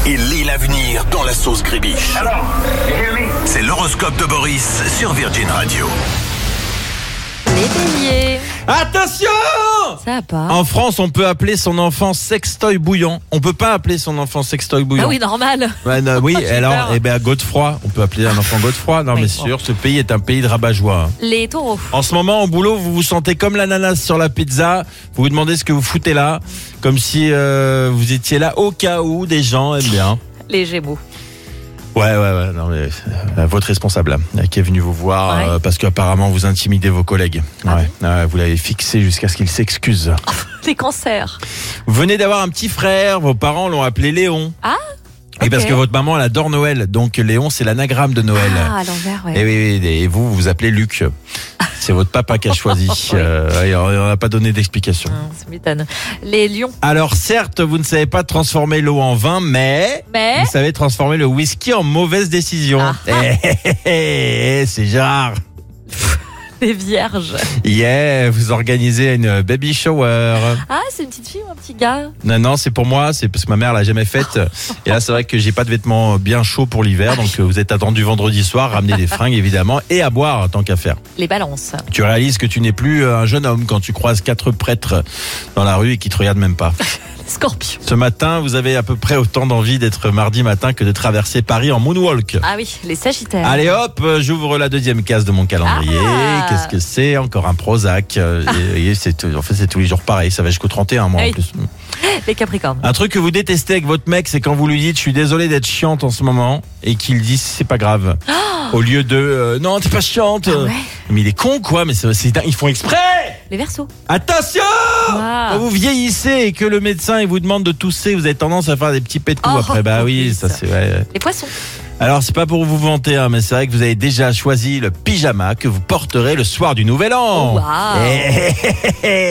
et lit l'avenir dans la sauce Grébiche. C'est l'horoscope de Boris sur Virgin Radio. Les béliers. Attention! Ça va pas. En France, on peut appeler son enfant sextoy bouillant. On peut pas appeler son enfant sextoy bouillant. Ah oui, normal. Ouais, non, oui, J'ai alors, peur. Godefroy. On peut appeler un enfant Godefroy. Non, Oui, mais bon. sûr, ce pays est un pays de rabat-joie. Les taureaux. En ce moment, au boulot, vous vous sentez comme l'ananas sur la pizza. Vous vous demandez ce que vous foutez là. Comme si vous étiez là au cas où des gens aiment bien. Les gémeaux. Ouais, non, mais votre responsable qui est venu vous voir Ouais. parce qu'apparemment vous intimidez vos collègues. Ah Ouais, vous l'avez fixé jusqu'à ce qu'il s'excuse. Les cancers. Vous venez d'avoir un petit frère, vos parents l'ont appelé Léon. Ah, Et ok. parce que votre maman, elle adore Noël, donc Léon, c'est l'anagramme de Noël. Ah, à l'envers, ouais. Et oui, et vous vous appelez Luc. C'est votre papa qui a choisi. Oui. Et on n'a pas donné d'explication. Ça m'étonne. Les lions. Alors certes, vous ne savez pas transformer l'eau en vin, mais Mais vous savez transformer le whisky en mauvaise décision. Ah. C'est Gérard. les vierges. Yeah, vous organisez une baby shower. Ah, c'est une petite fille ou un petit gars? Non, c'est pour moi, c'est parce que ma mère l'a jamais faite. Et là, c'est vrai que j'ai pas de vêtements bien chauds pour l'hiver, donc vous êtes attendu vendredi soir, ramener des fringues évidemment, et à boire tant qu'à faire. Les balances. Tu réalises que tu n'es plus un jeune homme quand tu croises 4 prêtres dans la rue et qui te regardent même pas. Les scorpions. Ce matin, vous avez à peu près autant d'envie d'être mardi matin que de traverser Paris en moonwalk. Ah oui, les sagittaires. Allez hop, j'ouvre la deuxième case de mon calendrier. Ah. Qu'est-ce que c'est? Encore un Prozac. Et en fait, c'est tous les jours pareil. Ça va jusqu'au 31 mois Ah en oui. plus. Les capricornes. Un truc que vous détestez avec votre mec, c'est quand vous lui dites je suis désolé d'être chiante en ce moment et qu'il dit c'est pas grave. Au lieu de non, t'es pas chiante. Ah ouais. Mais il est con quoi, mais c'est dingue. Ils font exprès. Les verseaux. Attention! Ah. Quand vous vieillissez et que le médecin il vous demande de tousser, vous avez tendance à faire des petits pétous Oh, après. Bah oui, oui, ça ça. c'est vrai. Les poissons. Alors c'est pas pour vous vanter, hein, mais c'est vrai que vous avez déjà choisi le pyjama que vous porterez le soir du Nouvel An. Oh, waouh.